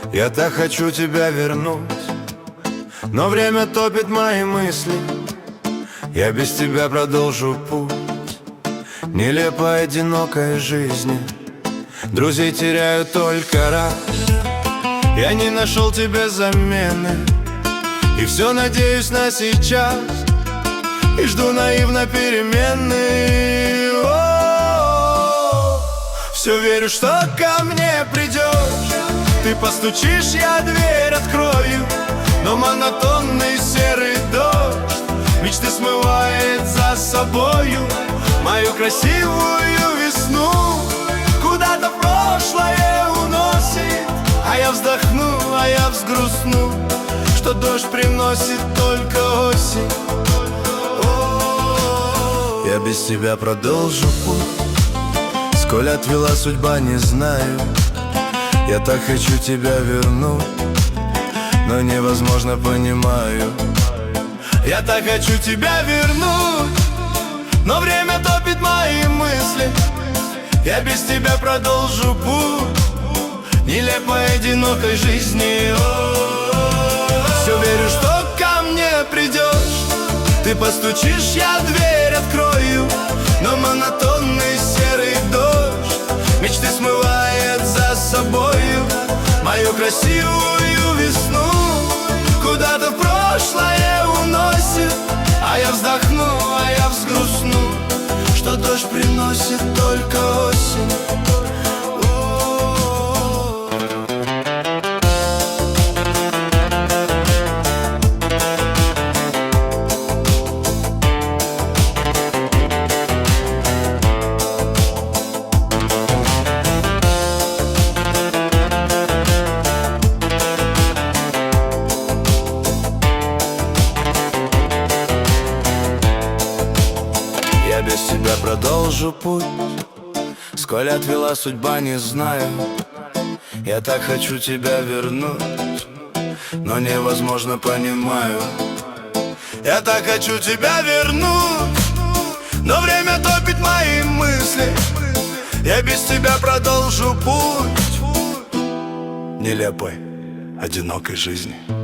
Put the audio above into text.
Я так хочу тебя вернуть, но время топит мои мысли. Я без тебя продолжу путь нелепой одинокой жизни. Друзей теряю только раз. Я не нашел тебе замены, и все надеюсь на сейчас, и жду наивно перемены. Все верю, что ко мне придешь. Ты постучишь, я дверь открою, но монотонный серый дождь мечты смывает за собою мою красивую весну. Куда-то прошлое уносит, а я вздохну, а я взгрустну, что дождь приносит только осень. Я без тебя продолжу путь, сколь отвела судьба, не знаю. Я так хочу тебя вернуть, но невозможно, понимаю. Я так хочу тебя вернуть, но время топит мои мысли. Я без тебя продолжу путь нелепой одинокой жизни. Все верю, что ко мне придешь. Ты постучишь, я дверь открою, но монотонный серый дождь мечты смывает за собою мою красивую весну. Куда-то прошлое уносит, а я вздохну, а я взгрустну, что дождь приносит только осень. Я без тебя продолжу путь, сколь отвела судьба, не знаю. Я так хочу тебя вернуть, но невозможно, понимаю. Я так хочу тебя вернуть, но время топит мои мысли. Я без тебя продолжу путь нелепой одинокой жизни.